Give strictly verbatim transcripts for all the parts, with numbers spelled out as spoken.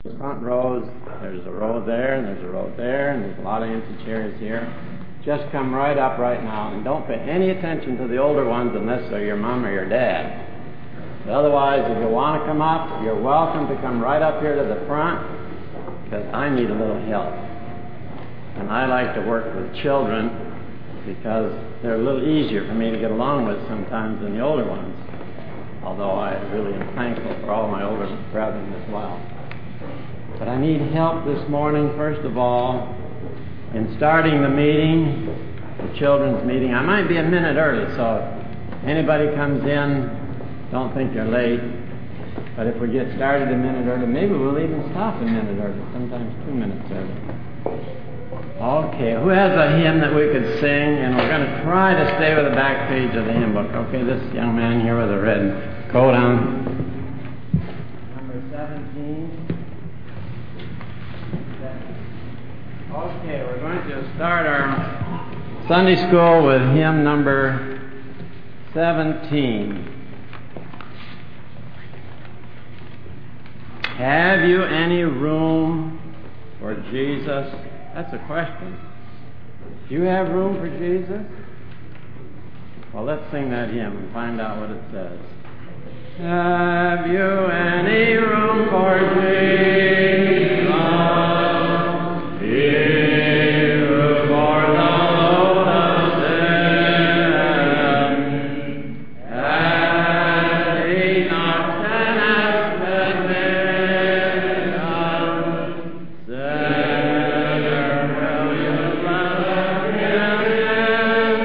The front rows, there's a row there, and there's a row there, and there's a lot of empty chairs here. Just come right up right now, and don't pay any attention to the older ones unless they're your mom or your dad. But otherwise, if you want to come up, you're welcome to come right up here to the front, because I need a little help. And I like to work with children because they're a little easier for me to get along with sometimes than the older ones, although I really am thankful for all my older brethren as well. But I need help this morning, first of all, in starting the meeting, the children's meeting. I might be a minute early, so if anybody comes in, don't think you're late. But if we get started a minute early, maybe we'll even stop a minute early, sometimes two minutes early. Okay, who has a hymn that we could sing? And we're going to try to stay with the back page of the hymn book. Okay, this young man here with a red coat on. Number seventeen. Okay, we're going to start our Sunday school with hymn number seventeen. Have you any room for Jesus? That's a question. Do you have room for Jesus? Well, let's sing that hymn and find out what it says. Have you any room for Jesus? Here for the load of sin. Had he not ten expeditions, sinner, will you let him in?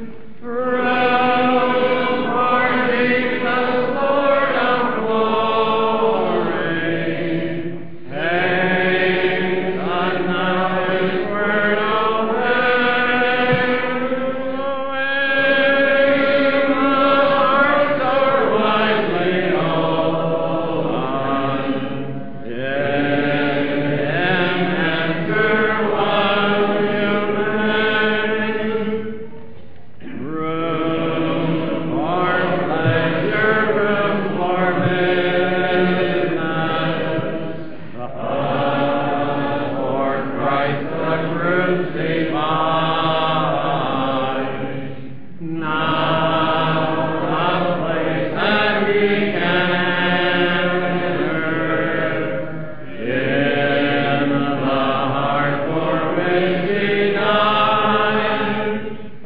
Room for Jesus, Lord of glory. Hey, God, now his word obey. Away, my hearts are wisely on. In him enter while you may. Room for pleasure, room for business. For Christ the crucified. Now the place that he can enter in the heart for which he died.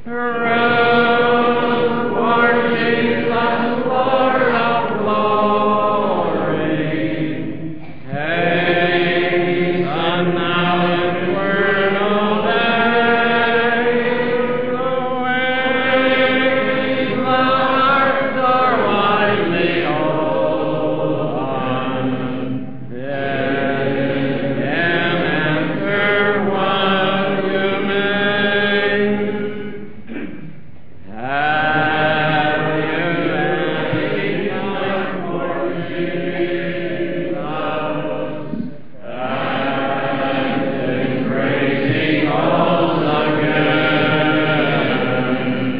Room for Jesus, Lord of glory. Hasten now his word obey. Away, the hearts are wisely on. In him enter while you may. Have you any time for Jesus? And praising all again.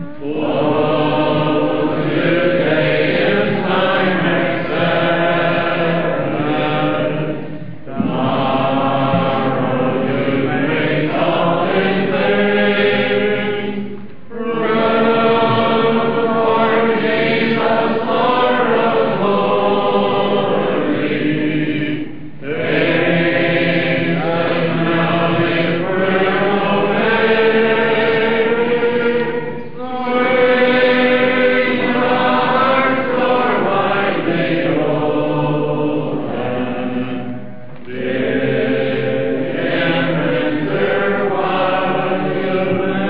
Oh, today is time accepted. Tomorrow you may call in vain. Room for Jesus, Lord of glory. Hasten now his word obey. Swing the hearts are widely open. Bid him enter while you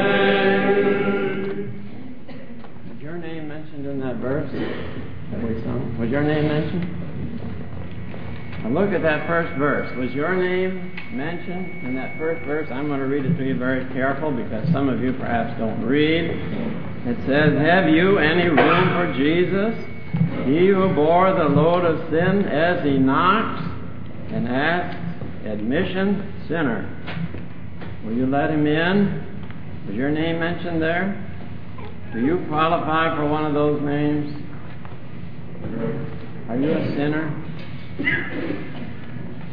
may. Was your name mentioned in that verse that we sung? Was your name mentioned? Now look at that first verse. Was your name mentioned in that first verse? I'm going to read it to you very careful because some of you perhaps don't read. It says, have you any room for Jesus? He who bore the load of sin as he knocks and asks admission, sinner. Will you let him in? Was your name mentioned there? Do you qualify for one of those names? Are you a sinner?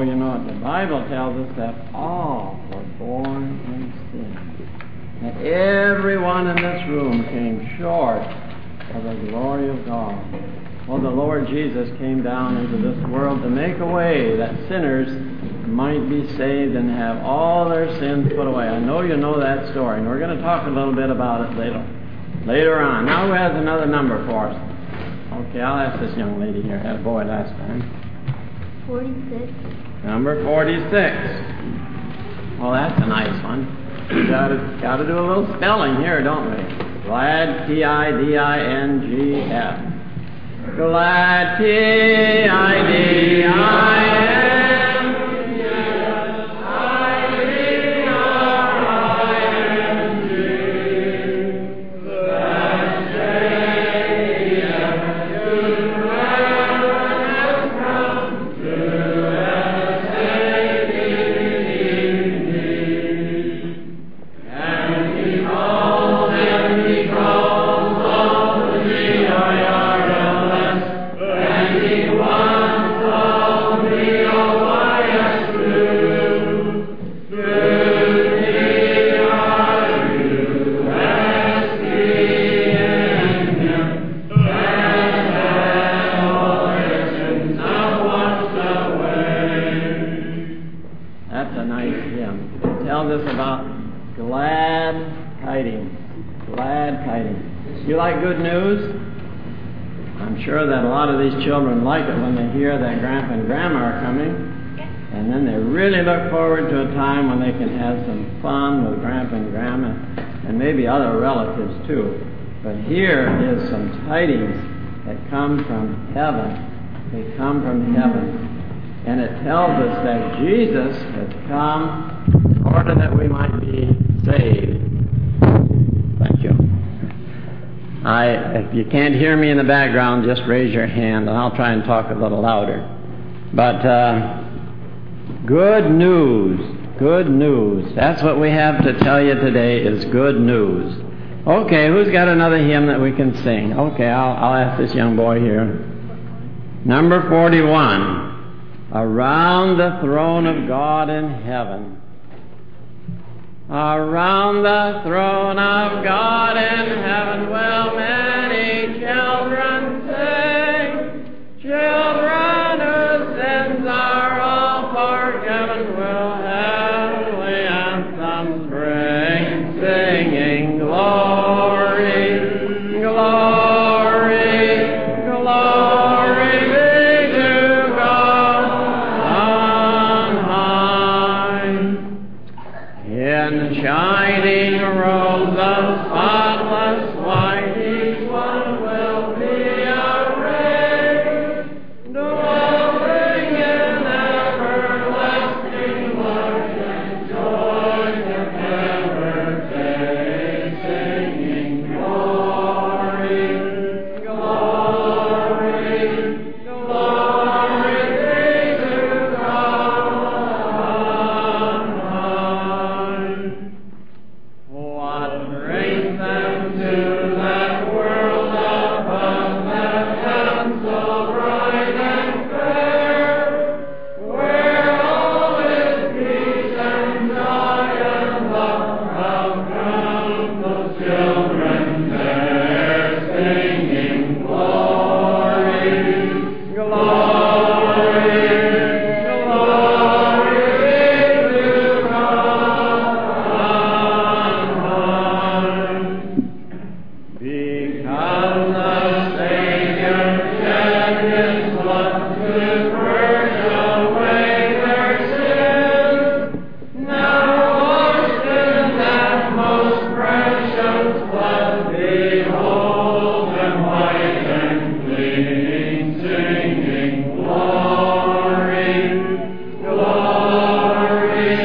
you know what? The Bible tells us that all were born in sin. That everyone in this room came short of the glory of God. Well, the Lord Jesus came down into this world to make a way that sinners might be saved and have all their sins put away. I know you know that story, and we're going to talk a little bit about it later, later on. Now who has another number for us? Okay, I'll ask this young lady here. Had a boy last time. forty-six. Number forty-six. Well, that's a nice one. We gotta, gotta do a little spelling here, don't we? Glad, T I D I N G F. Glad, T I D I N. Children like it when they hear that Grandpa and Grandma are coming, and then they really look forward to a time when they can have some fun with Grandpa and Grandma, and maybe other relatives too. But here is some tidings that come from heaven. They come from heaven. And it tells us that Jesus has come in order that we might be saved. Thank you. I, if you can't hear me in the background, just raise your hand, and I'll try and talk a little louder. But uh, good news, good news. That's what we have to tell you today is good news. Okay, who's got another hymn that we can sing? Okay, I'll, I'll ask this young boy here. Number forty-one. Around the throne of God in heaven. Around the throne of God in heaven will many children sing. Children whose sins are all forgiven will heavenly anthems bring, singing glory, glory, glory be to God on high. In shining robes of spotless white, each one will be arrayed, dwelling in everlasting light and joy forever day, singing glory, glory, glory be to God on high. What brings them to that world above that heaven so bright and fair, where all is peace and joy and love have come those children there, singing glory, glory, glory be to God on high. Because the Savior shed His blood to purge away their sins, now washed in that most precious blood, behold them white and clean, singing glory, glory,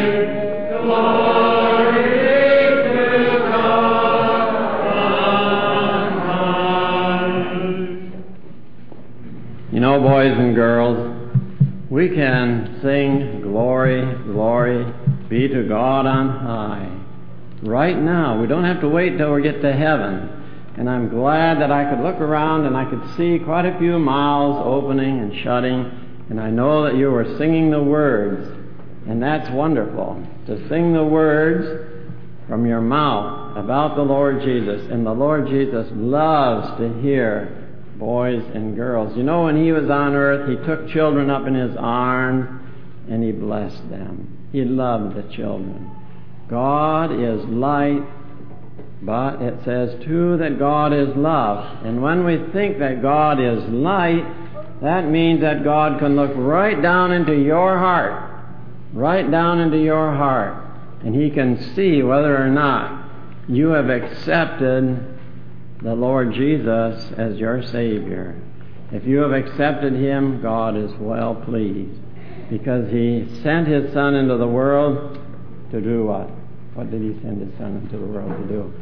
glory to God on high. You know, boys and girls, we can sing glory, glory be to God on high right now. We don't have to wait till we get to heaven. And I'm glad that I could look around and I could see quite a few mouths opening and shutting And I know that you were singing the words, and that's wonderful, to sing the words from your mouth about the Lord Jesus. And the Lord Jesus loves to hear boys and girls. You know, when he was on earth, he took children up in his arms and he blessed them. He loved the children. God is light, but it says too that God is love. And when we think that God is light, that means that God can look right down into your heart, right down into your heart, and he can see whether or not you have accepted the Lord Jesus as your Savior. If you have accepted him, God is well pleased, because he sent his Son into the world to do what? What did he send his Son into the world to do?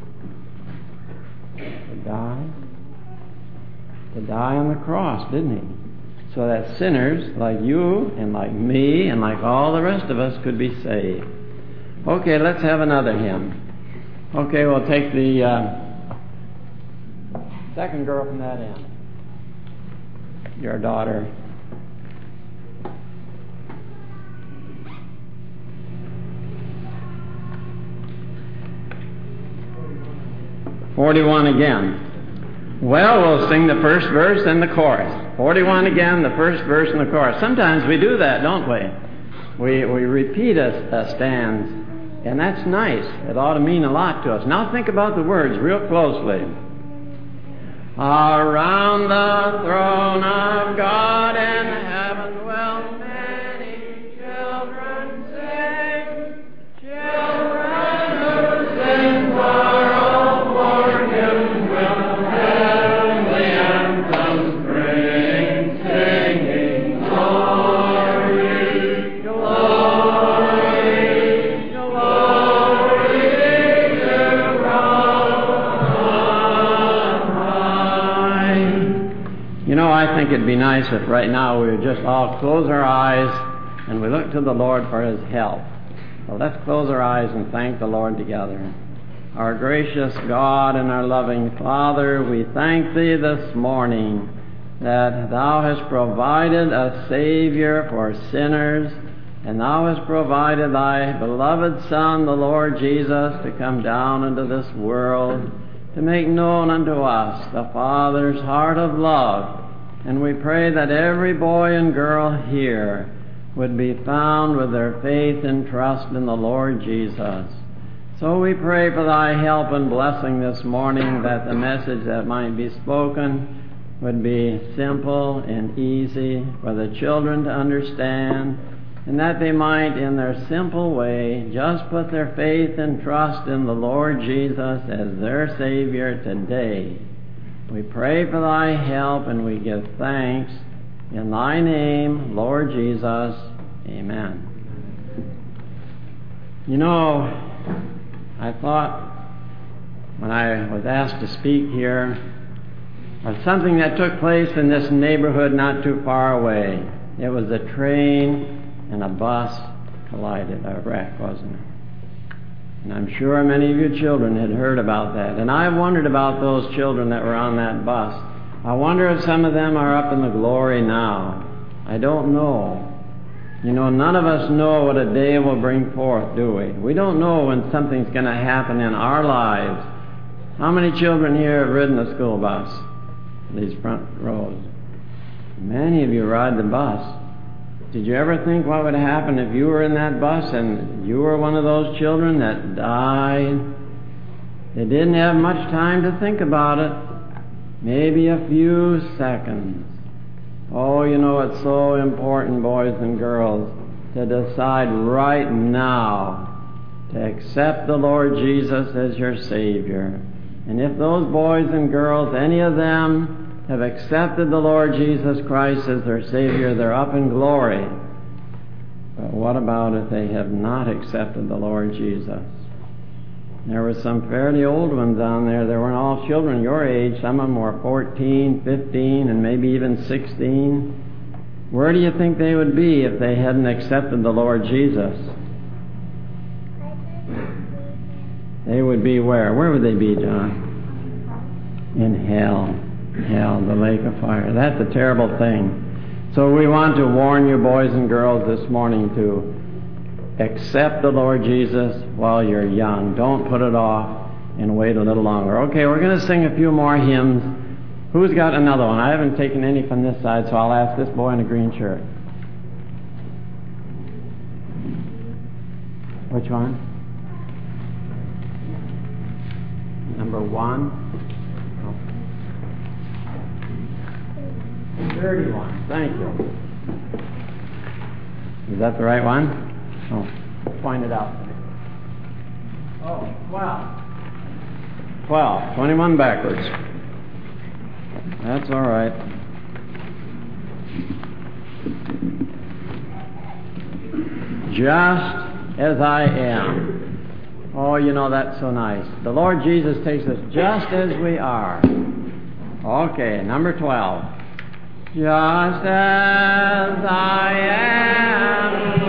To die? To die on the cross, didn't he? So that sinners like you and like me and like all the rest of us could be saved. Okay, let's have another hymn. Okay, we'll take the uh, second girl from that end. Your daughter. forty-one again. Well, we'll sing the first verse and the chorus. forty-one again, the first verse and the chorus. Sometimes we do that, don't we? We we repeat a, a stanza, and that's nice. It ought to mean a lot to us. Now think about the words real closely. Around the throne of God in heaven will many children sing, children whose sins are all forgiven will heavenly anthems bring, singing glory, glory, glory to God. You know, I think it'd be nice if right now we would just all close our eyes and we look to the Lord for his help. So let's close our eyes and thank the Lord together. Our gracious God and our loving Father, we thank thee this morning that thou hast provided a Savior for sinners, and thou hast provided thy beloved Son, the Lord Jesus, to come down into this world to make known unto us the Father's heart of love. And we pray that every boy and girl here would be found with their faith and trust in the Lord Jesus. So we pray for thy help and blessing this morning, that the message that might be spoken would be simple and easy for the children to understand, and that they might, in their simple way, just put their faith and trust in the Lord Jesus as their Savior today. We pray for thy help, and we give thanks in thy name, Lord Jesus. Amen. You know, I thought when I was asked to speak here of something that took place in this neighborhood not too far away. It was a train and a bus collided, a wreck, wasn't it? And I'm sure many of you children had heard about that. And I wondered about those children that were on that bus. I wonder if some of them are up in the glory now. I don't know. You know, none of us know what a day will bring forth, do we? We don't know when something's going to happen in our lives. How many children here have ridden the school bus? These front rows. Many of you ride the bus. Did you ever think what would happen if you were in that bus and you were one of those children that died? They didn't have much time to think about it. Maybe a few seconds. Oh, you know, it's so important, boys and girls, to decide right now to accept the Lord Jesus as your Savior. And if those boys and girls, any of them, have accepted the Lord Jesus Christ as their Savior, they're up in glory. But what about if they have not accepted the Lord Jesus? There were some fairly old ones on there. They weren't all children your age. Some of them were fourteen, fifteen, and maybe even sixteen. Where do you think they would be if they hadn't accepted the Lord Jesus? They would be where? Where would they be, John? In hell. Hell, the lake of fire. That's a terrible thing. So So we want to warn you, boys and girls, this morning to accept the Lord Jesus while you're young. Don't put it off and wait a little longer. Okay, we're going to sing a few more hymns. Who's got another one? I haven't taken any from this side, so I'll ask this boy in the green shirt. Which one? Number one. Oh. thirty-one. Thank you. Is that the right one? Oh, point it out. Oh, twelve. twelve. twenty-one backwards. That's all right. Just as I am. Oh, you know, that's so nice. The Lord Jesus takes us just as we are. Okay, number twelve. Just as I am.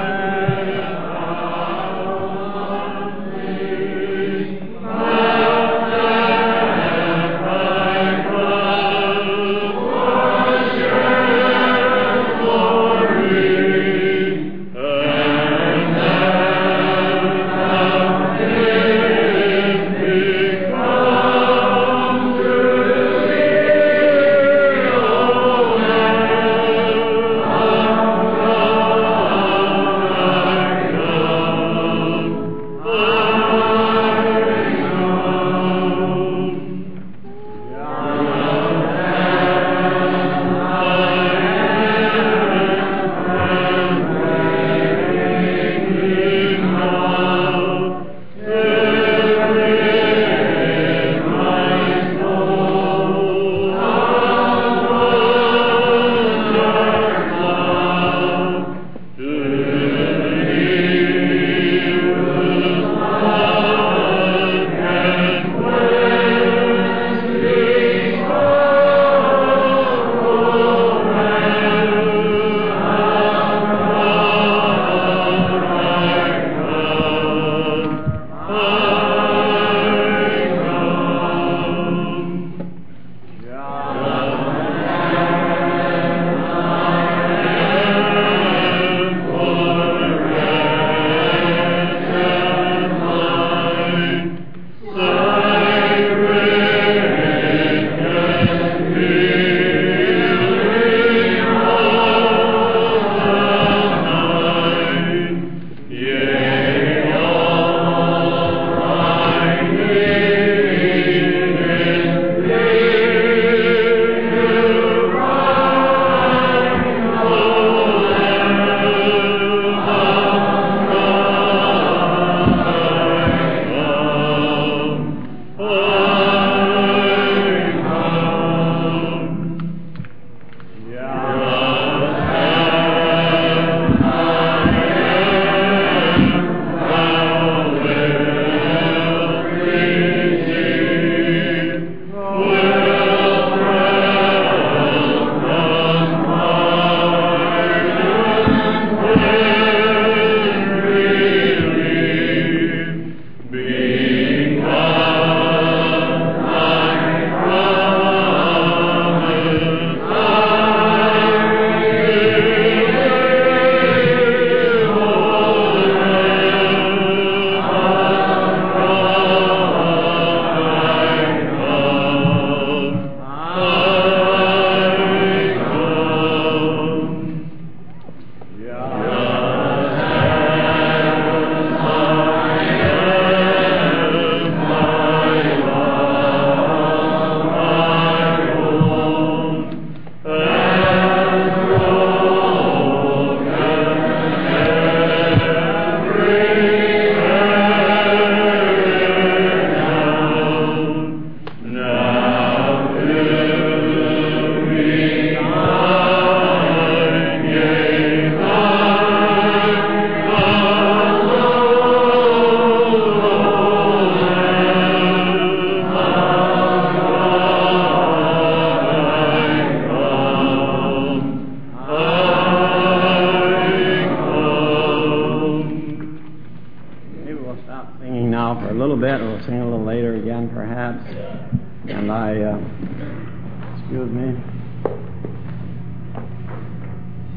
And I, uh, excuse me.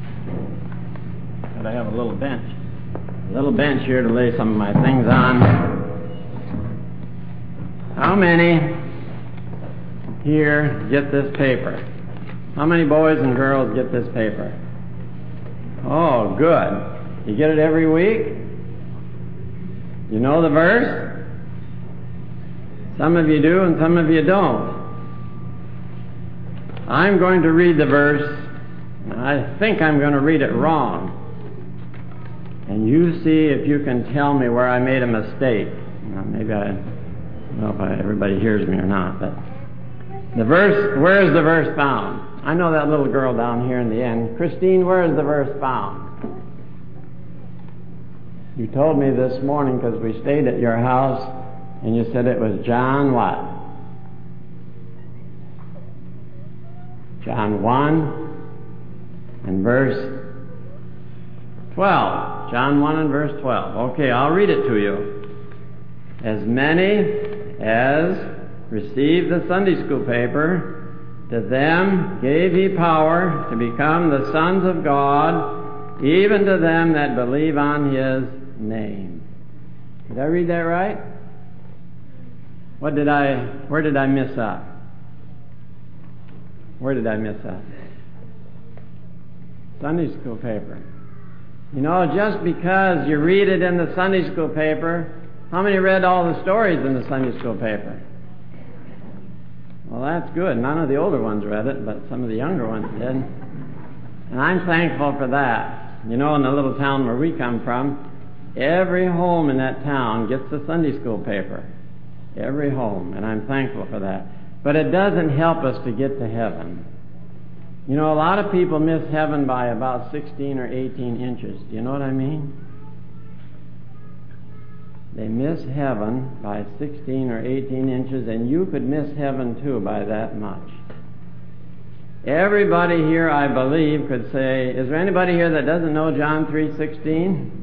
could I have a little bench? A little bench here to lay some of my things on. How many here get this paper? How many boys and girls get this paper? Oh, good. You get it every week? You know the verse? Some of you do and some of you don't. I'm going to read the verse. I think I'm going to read it wrong. And you see if you can tell me where I made a mistake. Well, maybe I, I don't know if I, everybody hears me or not, but the verse, where is the verse found? I know that little girl down here in the end. Christine, where is the verse found? You told me this morning because we stayed at your house and you said it was John what? John one and verse twelve. John one and verse twelve. Okay, I'll read it to you. As many as received the Sunday school paper, to them gave he power to become the sons of God, even to them that believe on his name. Did I read that right? What did I, where did I miss up? Where did I miss up? Sunday school paper. You know, just because you read it in the Sunday school paper, how many read all the stories in the Sunday school paper? Well, that's good. None of the older ones read it, but some of the younger ones did. And I'm thankful for that. You know, in the little town where we come from, every home in that town gets the Sunday school paper. Every home. And I'm thankful for that. But it doesn't help us to get to heaven. You know, a lot of people miss heaven by about sixteen or eighteen inches. Do you know what I mean? They miss heaven by sixteen or eighteen inches, and you could miss heaven too by that much. Everybody here, I believe, could say, is there anybody here that doesn't know John three sixteen?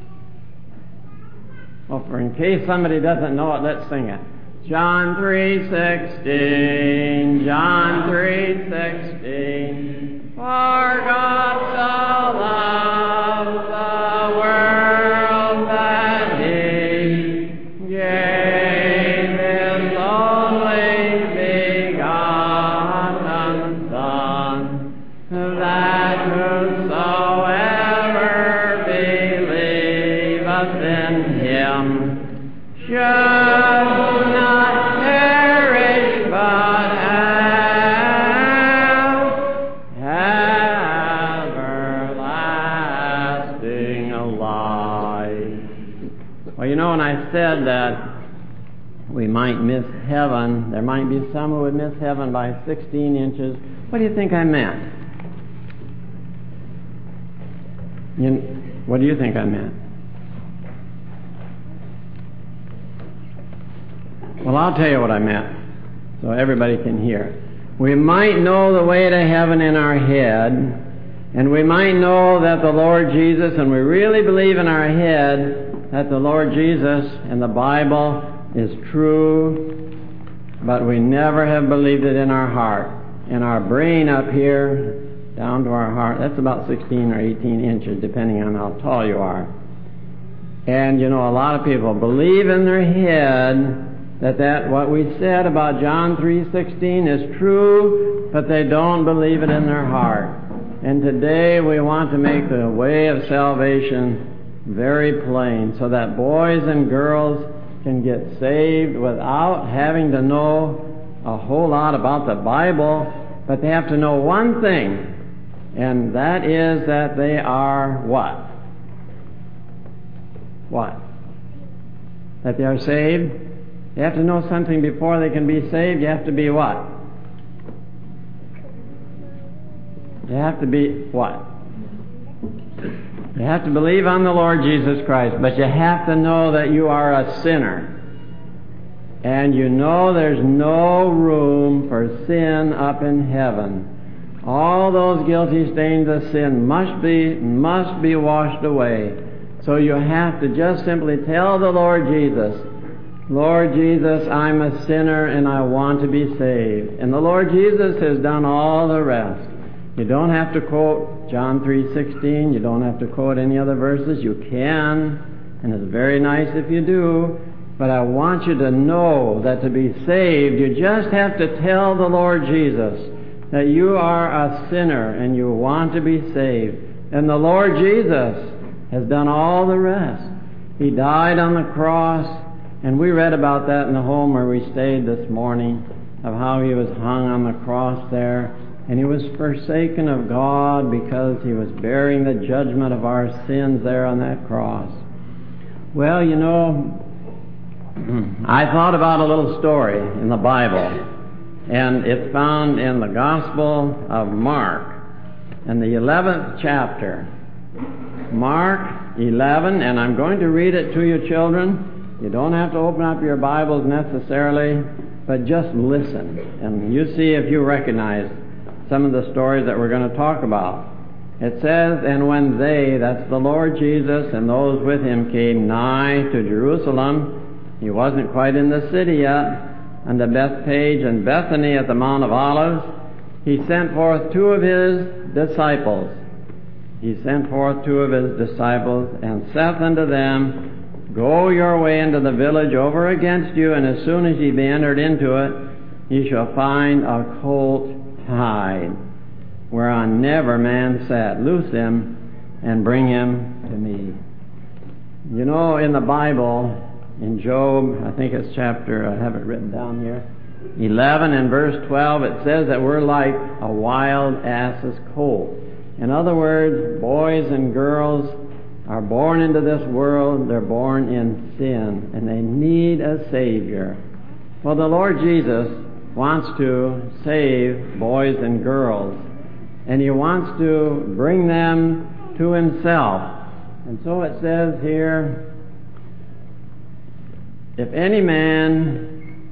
Well, for in case somebody doesn't know it, let's sing it. John three sixteen, John three sixteen, for God so loved the world that he gave his only begotten Son, that whosoever believeth in him should said that we might miss heaven. There might be some who would miss heaven by sixteen inches. What do you think I meant? You, what do you think I meant? Well, I'll tell you what I meant so everybody can hear. We might know the way to heaven in our head, and we might know that the Lord Jesus, and we really believe in our head that the Lord Jesus and the Bible is true, but we never have believed it in our heart. In our brain up here, down to our heart, that's about sixteen or eighteen inches, depending on how tall you are. And, you know, a lot of people believe in their head that, that what we said about John three sixteen is true, but they don't believe it in their heart. And today we want to make the way of salvation very plain, so that boys and girls can get saved without having to know a whole lot about the Bible, but they have to know one thing, and that is that they are what? What? That they are saved? They have to know something before they can be saved. You have to be what? You have to be what? You have to believe on the Lord Jesus Christ, but you have to know that you are a sinner. And you know there's no room for sin up in heaven. All those guilty stains of sin must be, must be washed away. So you have to just simply tell the Lord Jesus, Lord Jesus, I'm a sinner and I want to be saved. And the Lord Jesus has done all the rest. You don't have to quote John three sixteen. You don't have to quote any other verses. You can, and it's very nice if you do. But I want you to know that to be saved, you just have to tell the Lord Jesus that you are a sinner and you want to be saved. And the Lord Jesus has done all the rest. He died on the cross, and we read about that in the home where we stayed this morning, of how he was hung on the cross there, and he was forsaken of God because he was bearing the judgment of our sins there on that cross. Well, you know, I thought about a little story in the Bible, and it's found in the Gospel of Mark, in the eleventh chapter. Mark eleven, and I'm going to read it to you, children. You don't have to open up your Bibles necessarily, but just listen, and you see if you recognize some of the stories that we're going to talk about. It says, "And when they," that's the Lord Jesus and those with him, "came nigh to Jerusalem," he wasn't quite in the city yet, "unto Bethphage and Bethany at the Mount of Olives, he sent forth two of his disciples. He sent forth two of his disciples, and saith unto them, Go your way into the village over against you, and as soon as ye be entered into it, ye shall find a colt tied, whereon never man sat. Loose him, and bring him to me." You know, in the Bible, in Job, I think it's chapter, I have it written down here, eleven and verse twelve, it says that we're like a wild ass's colt. In other words, boys and girls are born into this world, they're born in sin, and they need a Savior. Well, the Lord Jesus wants to save boys and girls, and he wants to bring them to himself. And so it says here, If any man,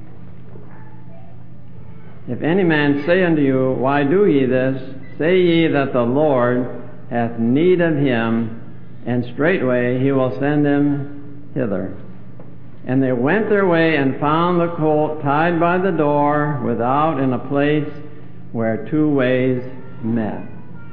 if any man say unto you, Why do ye this? Say ye that the Lord hath need of him, and straightway he will send him hither. And they went their way and found the colt tied by the door without, in a place where two ways met.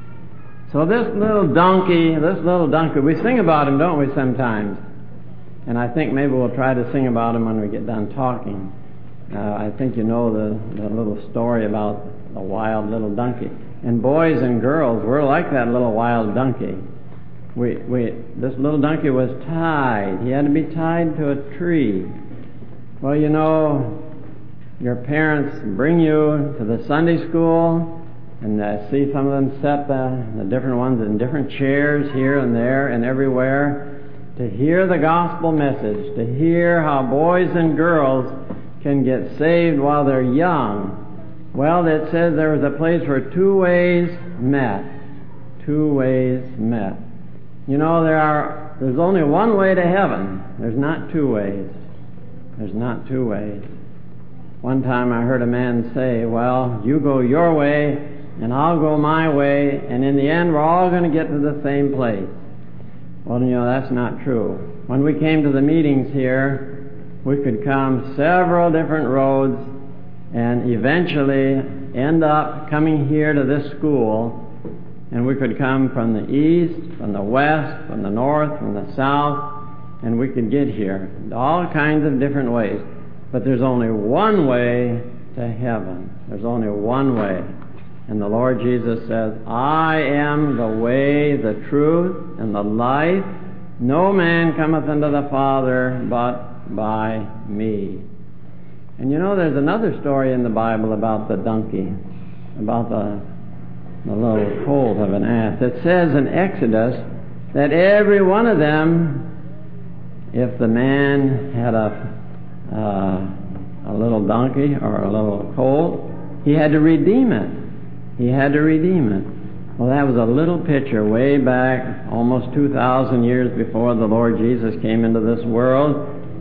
So this little donkey, this little donkey, we sing about him, don't we, sometimes? And I think maybe we'll try to sing about him when we get done talking. Uh, I think you know the, the little story about the wild little donkey. And boys and girls, we're like that little wild donkey. We, we, this little donkey was tied. He had to be tied to a tree. Well, you know, your parents bring you to the Sunday school, and uh, see some of them set the, the different ones in different chairs here and there and everywhere, to hear the gospel message, to hear how boys and girls can get saved while they're young. Well, it says there was a place where two ways met. Two ways met. You know, there are, there's only one way to heaven. There's not two ways. There's not two ways. One time I heard a man say, well, you go your way, and I'll go my way, and in the end we're all going to get to the same place. Well, you know, that's not true. When we came to the meetings here, we could come several different roads and eventually end up coming here to this school, and we could come from the east, from the west, from the north, from the south, and we could get here all kinds of different ways. But there's only one way to heaven. There's only one way. And the Lord Jesus says, I am the way, the truth, and the life. No man cometh unto the Father but by me. And you know, there's another story in the Bible about the donkey, about the, the little colt of an ass. It says in Exodus that every one of them, if the man had a uh, a little donkey or a little colt, he had to redeem it. He had to redeem it. Well, that was a little picture way back, almost two thousand years before the Lord Jesus came into this world,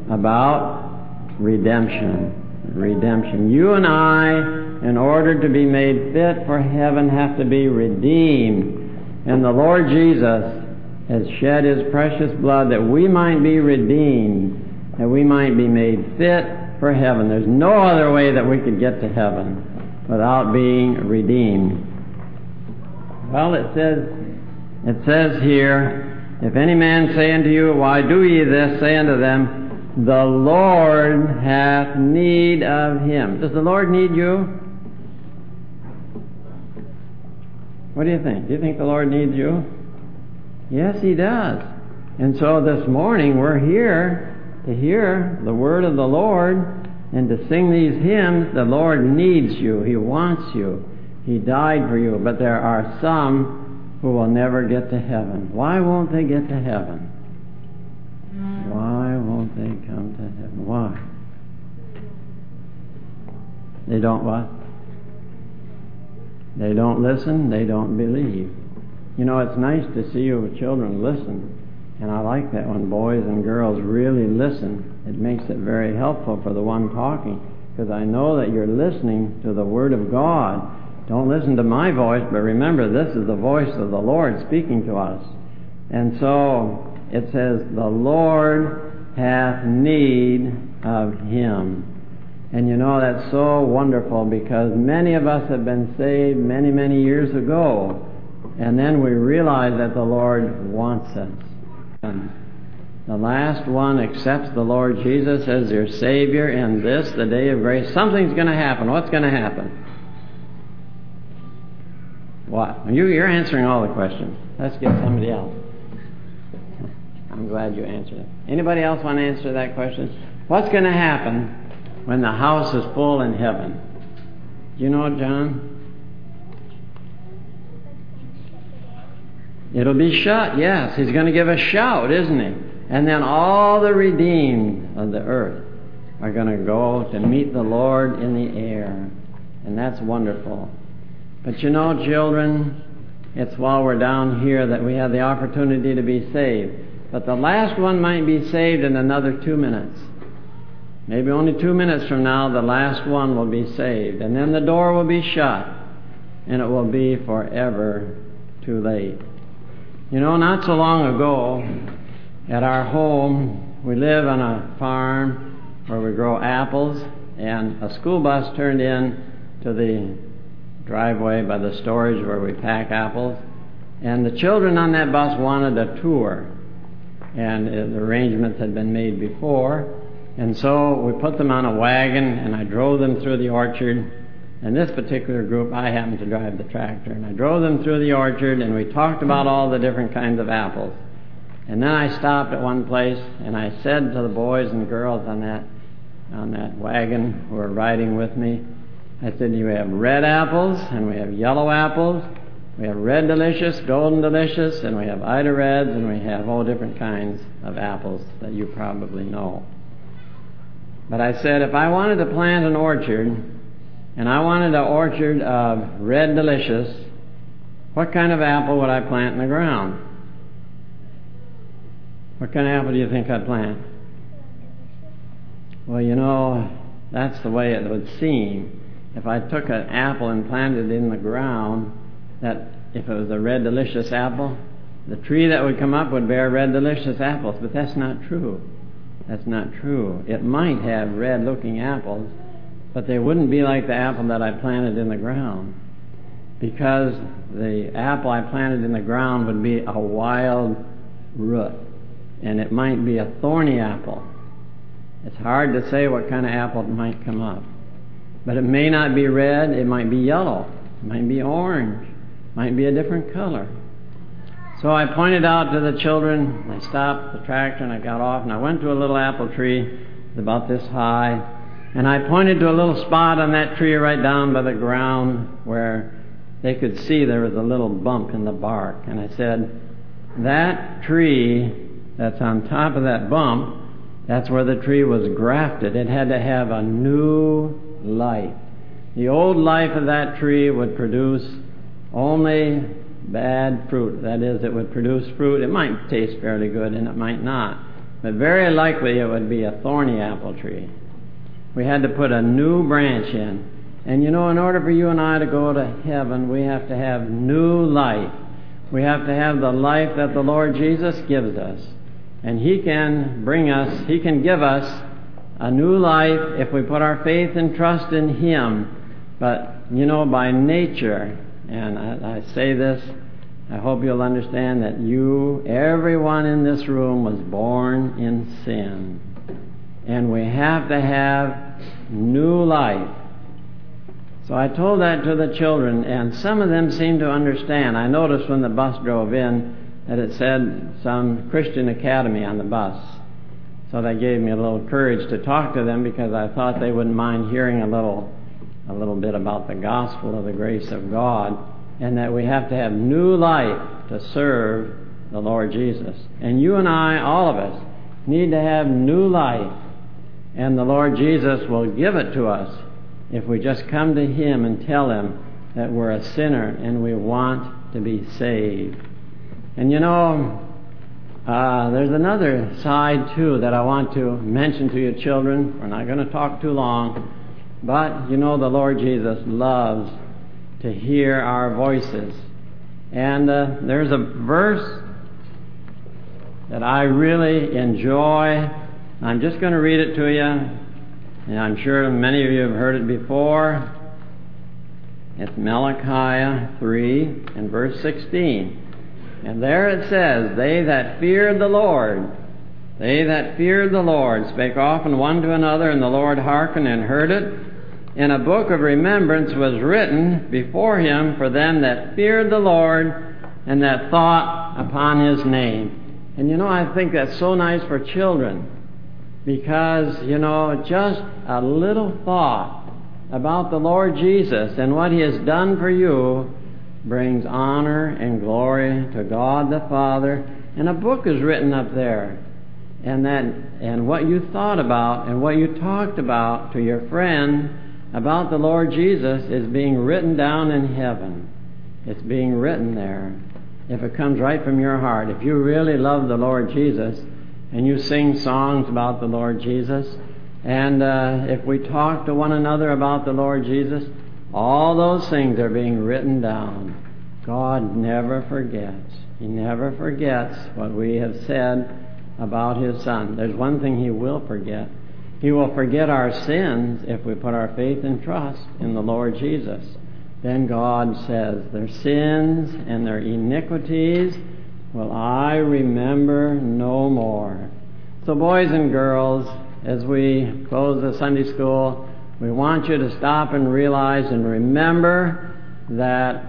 about redemption. Redemption. You and I, in order to be made fit for heaven, have to be redeemed. And the Lord Jesus has shed his precious blood that we might be redeemed, that we might be made fit for heaven. There's no other way that we could get to heaven without being redeemed. Well, it says, it says here, if any man say unto you, why do ye this? Say unto them, the Lord hath need of him. Does the Lord need you? What do you think? Do you think the Lord needs you? Yes, He does. And so this morning we're here to hear the word of the Lord and to sing these hymns. The Lord needs you. He wants you. He died for you. But there are some who will never get to heaven. Why won't they get to heaven? Why won't they come to heaven? Why? They don't what? They don't listen. They don't believe. You know, it's nice to see you children listen. And I like that when boys and girls really listen. It makes it very helpful for the one talking. Because I know that you're listening to the Word of God. Don't listen to my voice, but remember, this is the voice of the Lord speaking to us. And so it says, the Lord hath need of him. And you know, that's so wonderful, because many of us have been saved many, many years ago. And then we realize that the Lord wants us. And the last one accepts the Lord Jesus as their Savior, and this, the day of grace, something's going to happen. What's going to happen? What? You, you're answering all the questions. Let's get somebody else. I'm glad you answered it. Anybody else want to answer that question? What's going to happen when the house is full in heaven? Do you know it, John? It'll be shut, yes. He's going to give a shout, isn't he? And then all the redeemed of the earth are going to go to meet the Lord in the air. And that's wonderful. But you know, children, it's while we're down here that we have the opportunity to be saved. But the last one might be saved in another two minutes. Maybe only two minutes from now, the last one will be saved. And then the door will be shut. And it will be forever too late. You know, not so long ago, at our home, we live on a farm where we grow apples, and a school bus turned in to the driveway by the storage where we pack apples, and the children on that bus wanted a tour, and the arrangements had been made before, and so we put them on a wagon, and I drove them through the orchard. And this particular group, I happened to drive the tractor, and I drove them through the orchard, and we talked about all the different kinds of apples. And then I stopped at one place, and I said to the boys and girls on that on that wagon who were riding with me, I said, we have red apples, and we have yellow apples, we have red delicious, golden delicious, and we have Ida Reds, and we have all different kinds of apples that you probably know. But I said, if I wanted to plant an orchard, and I wanted an orchard of red delicious, what kind of apple would I plant in the ground? What kind of apple do you think I'd plant? Well, you know, that's the way it would seem. If I took an apple and planted it in the ground, that if it was a red delicious apple, the tree that would come up would bear red delicious apples. But that's not true. That's not true. It might have red looking apples, but they wouldn't be like the apple that I planted in the ground, because the apple I planted in the ground would be a wild root, and it might be a thorny apple. It's hard to say what kind of apple might come up. But it may not be red, it might be yellow, it might be orange, it might be a different color. So I pointed out to the children, I stopped the tractor and I got off, and I went to a little apple tree about this high, and I pointed to a little spot on that tree right down by the ground where they could see there was a little bump in the bark. And I said, that tree that's on top of that bump, that's where the tree was grafted. It had to have a new life. The old life of that tree would produce only bad fruit. That is, it would produce fruit. It might taste fairly good and it might not. But very likely it would be a thorny apple tree. We had to put a new branch in. And you know, in order for you and I to go to heaven, we have to have new life. We have to have the life that the Lord Jesus gives us. And He can bring us, He can give us a new life if we put our faith and trust in Him. But, you know, by nature, and I, I say this I hope you'll understand that you, everyone in this room, was born in sin. And we have to have new life. So I told that to the children, and some of them seemed to understand. I noticed when the bus drove in that it said some Christian Academy on the bus. So that gave me a little courage to talk to them, because I thought they wouldn't mind hearing a little, a little bit about the gospel of the grace of God, and that we have to have new life to serve the Lord Jesus. And you and I, all of us, need to have new life, and the Lord Jesus will give it to us if we just come to Him and tell Him that we're a sinner and we want to be saved. And you know, uh, there's another side too that I want to mention to you children. We're not going to talk too long, but you know the Lord Jesus loves to hear our voices. And uh, there's a verse that I really enjoy. I'm just going to read it to you. And I'm sure many of you have heard it before. It's Malachi three and verse sixteen. And there it says, "They that feared the Lord, they that feared the Lord, spake often one to another, and the Lord hearkened and heard it. And a book of remembrance was written before Him for them that feared the Lord, and that thought upon His name." And you know, I think that's so nice for children. Because, you know, just a little thought about the Lord Jesus and what He has done for you brings honor and glory to God the Father. And a book is written up there. And that, and what you thought about and what you talked about to your friend about the Lord Jesus is being written down in heaven. It's being written there. If it comes right from your heart, if you really love the Lord Jesus, and you sing songs about the Lord Jesus, and uh, if we talk to one another about the Lord Jesus, all those things are being written down. God never forgets. He never forgets what we have said about His Son. There's one thing He will forget. He will forget our sins if we put our faith and trust in the Lord Jesus. Then God says, "Their sins and their iniquities will I remember no more." So boys and girls, as we close the Sunday school, we want you to stop and realize and remember that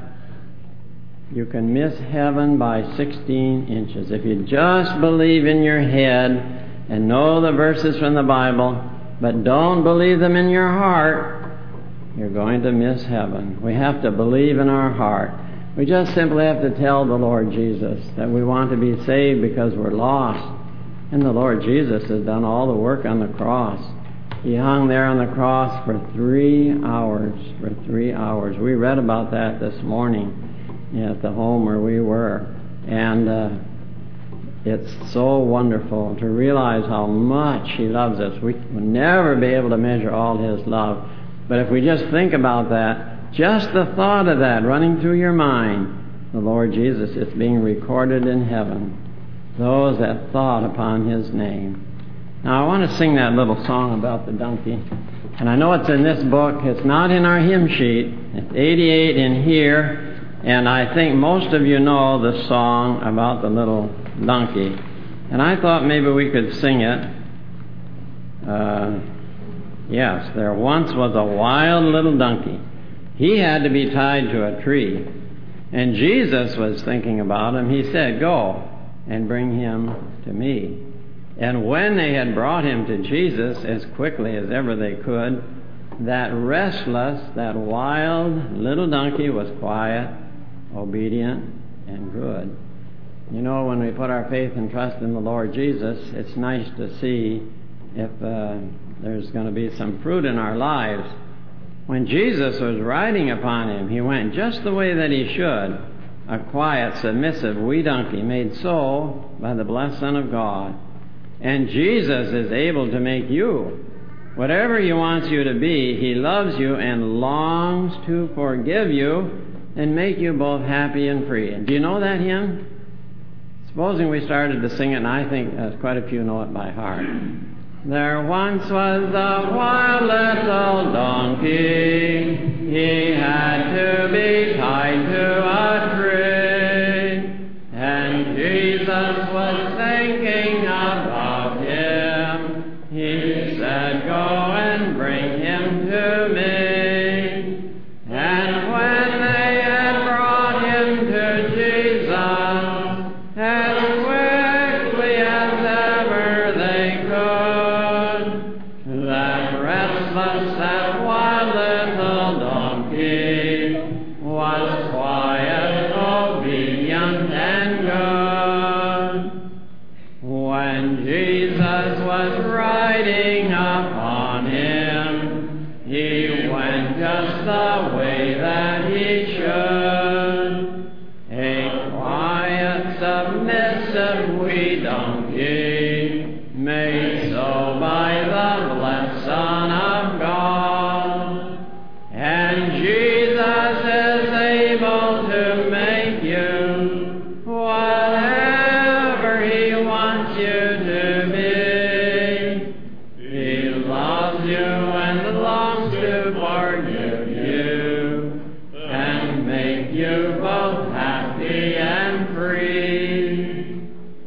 you can miss heaven by sixteen inches. If you just believe in your head and know the verses from the Bible, but don't believe them in your heart, you're going to miss heaven. We have to believe in our heart. We just simply have to tell the Lord Jesus that we want to be saved because we're lost. And the Lord Jesus has done all the work on the cross. He hung there on the cross for three hours. For three hours. We read about that this morning at the home where we were. And uh, it's so wonderful to realize how much He loves us. We will never be able to measure all His love. But if we just think about that, just the thought of that running through your mind, the Lord Jesus is being recorded in heaven. Those that thought upon His name. Now I want to sing that little song about the donkey. And I know it's in this book. It's not in our hymn sheet. It's eighty-eight in here. And I think most of you know the song about the little donkey. And I thought maybe we could sing it. Uh, yes, there once was a wild little donkey. He had to be tied to a tree. And Jesus was thinking about him. He said, "Go and bring him to me." And when they had brought him to Jesus as quickly as ever they could, that restless, that wild little donkey was quiet, obedient, and good. You know, when we put our faith and trust in the Lord Jesus, it's nice to see if uh, there's going to be some fruit in our lives. When Jesus was riding upon him, he went just the way that he should, a quiet, submissive wee donkey made so by the blessed Son of God. And Jesus is able to make you whatever He wants you to be. He loves you and longs to forgive you and make you both happy and free. Do you know that hymn? Supposing we started to sing it, and I think uh, quite a few know it by heart. There once was a wild little donkey. He had to be tied to a tree. When Jesus was riding upon him, he went just the way that he should. A quiet, submissive wee donkey, made so by the blessed Son of God. And Jesus is able to make you whatever he wants you to be. He loves you and longs to forgive you and make you both happy and free.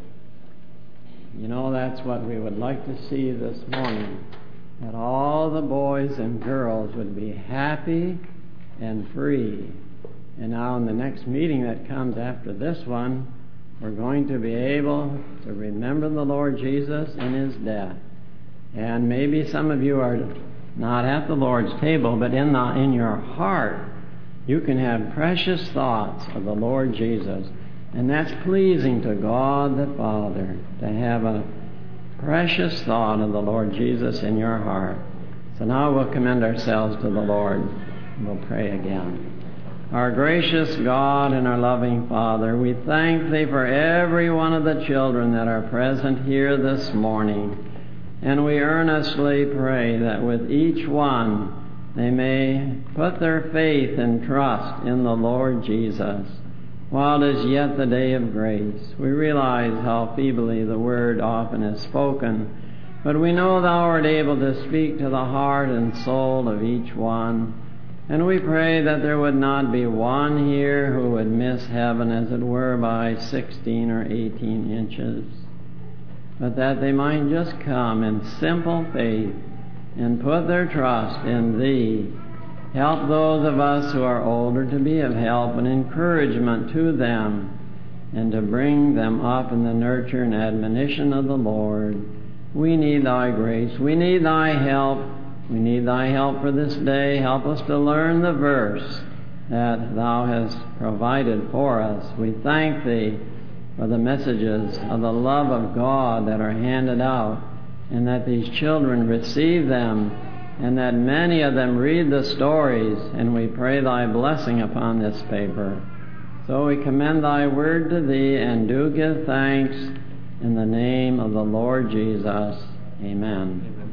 You know, that's what we would like to see this morning, that all the boys and girls would be happy and free. And now in the next meeting that comes after this one, we're going to be able to remember the Lord Jesus and his death. And maybe some of you are not at the Lord's table, but in the, in your heart, you can have precious thoughts of the Lord Jesus. And that's pleasing to God the Father, to have a precious thought of the Lord Jesus in your heart. So now we'll commend ourselves to the Lord. We'll pray again. Our gracious God and our loving Father, we thank Thee for every one of the children that are present here this morning. And we earnestly pray that with each one they may put their faith and trust in the Lord Jesus. While it is yet the day of grace, we realize how feebly the word often is spoken, but we know Thou art able to speak to the heart and soul of each one. And we pray that there would not be one here who would miss heaven, as it were, by sixteen or eighteen inches, but that they might just come in simple faith and put their trust in Thee. Help those of us who are older to be of help and encouragement to them, and to bring them up in the nurture and admonition of the Lord. We need Thy grace. We need Thy help. We need Thy help for this day. Help us to learn the verse that Thou hast provided for us. We thank Thee for the messages of the love of God that are handed out, and that these children receive them, and that many of them read the stories, and we pray Thy blessing upon this paper. So we commend Thy word to Thee and do give thanks in the name of the Lord Jesus. Amen. Amen.